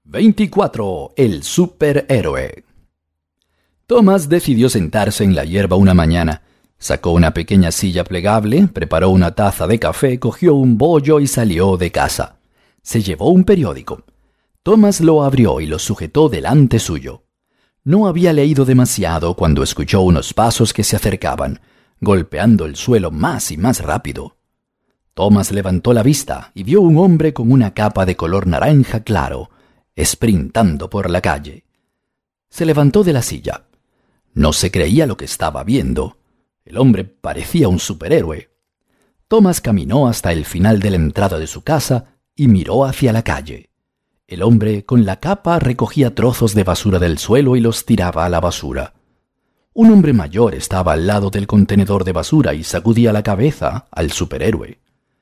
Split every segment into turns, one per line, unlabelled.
24. El superhéroe. Thomas decidió sentarse en la hierba una mañana. Sacó una pequeña silla plegable, preparó una taza de café, cogió un bollo y salió de casa. Se llevó un periódico. Thomas lo abrió y lo sujetó delante suyo. No había leído demasiado cuando escuchó unos pasos que se acercaban, golpeando el suelo más y más rápido. Thomas levantó la vista y vio un hombre con una capa de color naranja claro, sprintando por la calle. Se levantó de la silla. No se creía lo que estaba viendo. El hombre parecía un superhéroe. Thomas caminó hasta el final de la entrada de su casa y miró hacia la calle. El hombre con la capa recogía trozos de basura del suelo y los tiraba a la basura. Un hombre mayor estaba al lado del contenedor de basura y sacudía la cabeza al superhéroe.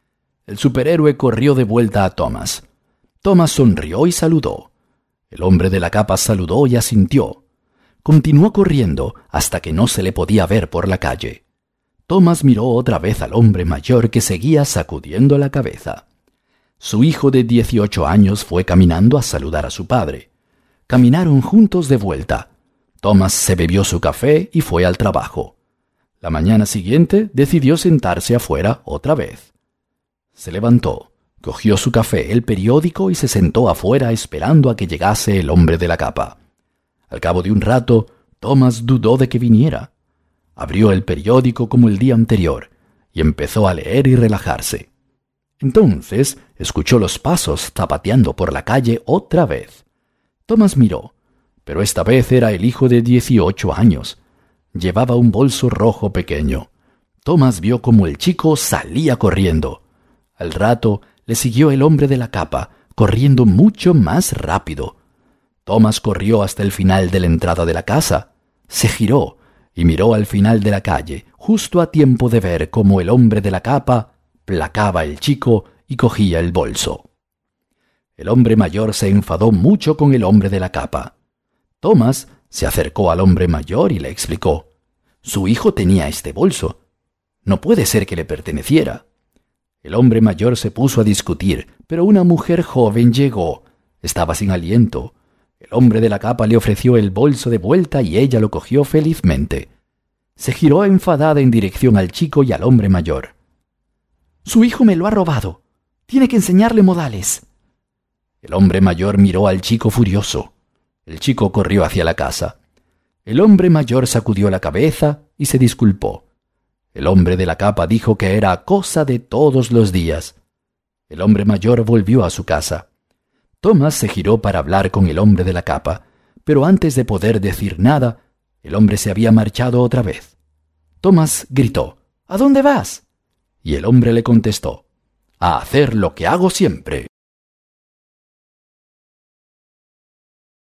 El superhéroe corrió de vuelta a Thomas. Thomas sonrió y saludó. El hombre de la capa saludó y asintió. Continuó corriendo hasta que no se le podía ver por la calle. Thomas miró otra vez al hombre mayor que seguía sacudiendo la cabeza. Su hijo de 18 años fue caminando a saludar a su padre. Caminaron juntos de vuelta. Thomas se bebió su café y fue al trabajo. La mañana siguiente decidió sentarse afuera otra vez. Se levantó, cogió su café, el periódico y se sentó afuera esperando a que llegase el hombre de la capa. Al cabo de un rato, Thomas dudó de que viniera. Abrió el periódico como el día anterior y empezó a leer y relajarse. Entonces escuchó los pasos zapateando por la calle otra vez. Thomas miró, pero esta vez era el hijo de 18 años. Llevaba un bolso rojo pequeño. Thomas vio cómo el chico salía corriendo. Al rato le siguió el hombre de la capa, corriendo mucho más rápido. Thomas corrió hasta el final de la entrada de la casa. Se giró y miró al final de la calle, justo a tiempo de ver cómo el hombre de la capa placaba al chico y cogía el bolso. El hombre mayor se enfadó mucho con el hombre de la capa. Thomas se acercó al hombre mayor y le explicó. Su hijo tenía este bolso. No puede ser que le perteneciera. El hombre mayor se puso a discutir, pero una mujer joven llegó. Estaba sin aliento. El hombre de la capa le ofreció el bolso de vuelta y ella lo cogió felizmente. Se giró enfadada en dirección al chico y al hombre mayor. «Su hijo me lo ha robado. Tiene que enseñarle modales». El hombre mayor miró al chico furioso. El chico corrió hacia la casa. El hombre mayor sacudió la cabeza y se disculpó. El hombre de la capa dijo que era cosa de todos los días. El hombre mayor volvió a su casa. Thomas se giró para hablar con el hombre de la capa, pero antes de poder decir nada, el hombre se había marchado otra vez. Thomas gritó, «¿A dónde vas?» Y el hombre le contestó, «A hacer lo que hago siempre».